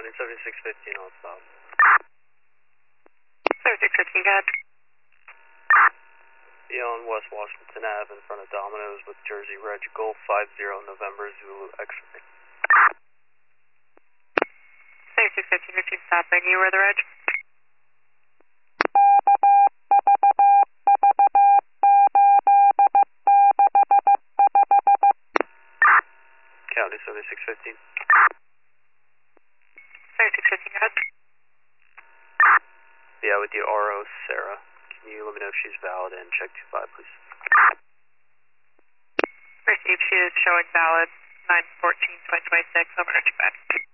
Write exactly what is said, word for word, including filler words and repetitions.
County seventy-six fifteen, I'll stop. seventy-six fifteen, go ahead. Be on West Washington Avenue in front of Domino's with Jersey Reg Golf five zero November Zulu X-ray. seventy-six fifteen, routine stopping. You were the reg? County seventy-six fifteen. seventy-six fifteen, go ahead. Yeah, with the R O, Sarah. Can you let me know if she's valid and check two five, please? Received, she is showing valid nine fourteen twenty twenty-six, over to back.